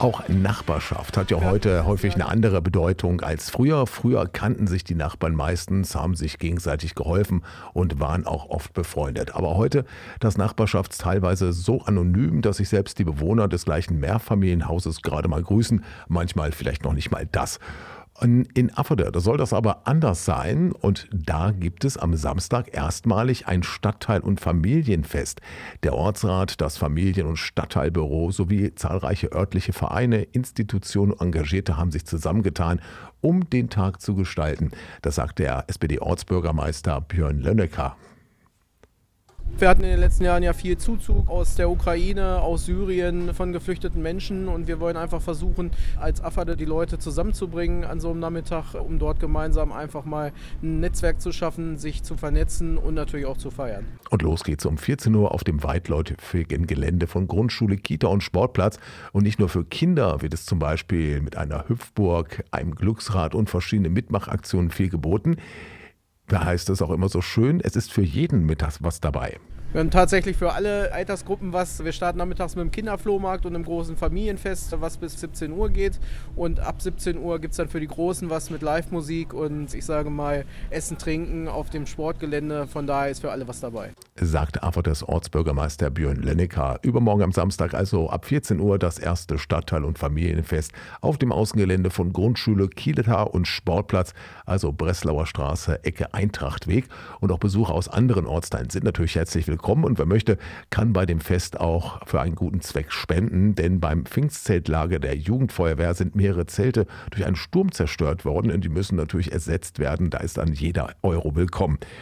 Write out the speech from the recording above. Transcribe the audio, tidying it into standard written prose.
Auch Nachbarschaft hat ja heute häufig eine andere Bedeutung als früher. Früher kannten sich die Nachbarn meistens, haben sich gegenseitig geholfen und waren auch oft befreundet. Aber heute das Nachbarschaft teilweise so anonym, dass sich selbst die Bewohner des gleichen Mehrfamilienhauses gerade mal grüßen, manchmal vielleicht noch nicht mal das. In Afferde, da soll das aber anders sein und da gibt es am Samstag erstmalig ein Stadtteil- und Familienfest. Der Ortsrat, das Familien- und Stadtteilbüro sowie zahlreiche örtliche Vereine, Institutionen und Engagierte haben sich zusammengetan, um den Tag zu gestalten. Das sagt der SPD-Ortsbürgermeister Björn Lönnecker. Wir hatten in den letzten Jahren ja viel Zuzug aus der Ukraine, aus Syrien, von geflüchteten Menschen und wir wollen einfach versuchen, als Afferde die Leute zusammenzubringen an so einem Nachmittag, um dort gemeinsam einfach mal ein Netzwerk zu schaffen, sich zu vernetzen und natürlich auch zu feiern. Und los geht's um 14 Uhr auf dem weitläufigen Gelände von Grundschule, Kita und Sportplatz. Und nicht nur für Kinder wird es zum Beispiel mit einer Hüpfburg, einem Glücksrad und verschiedenen Mitmachaktionen viel geboten. Da heißt es auch immer so schön, es ist für jeden mittags was dabei. Wir haben tatsächlich für alle Altersgruppen was. Wir starten nachmittags mit dem Kinderflohmarkt und einem großen Familienfest, was bis 17 Uhr geht. Und ab 17 Uhr gibt es dann für die Großen was mit Live-Musik und ich sage mal Essen, Trinken auf dem Sportgelände. Von daher ist für alle was dabei. Sagt Afferdes Ortsbürgermeister Björn Lönnecker. Übermorgen am Samstag, also ab 14 Uhr, das erste Stadtteil- und Familienfest auf dem Außengelände von Grundschule, Kita und Sportplatz, also Breslauer Straße, Ecke Eintrachtweg. Und auch Besucher aus anderen Ortsteilen sind natürlich herzlich willkommen. Und wer möchte, kann bei dem Fest auch für einen guten Zweck spenden, denn beim Pfingstzeltlager der Jugendfeuerwehr sind mehrere Zelte durch einen Sturm zerstört worden und die müssen natürlich ersetzt werden. Da ist dann jeder Euro willkommen.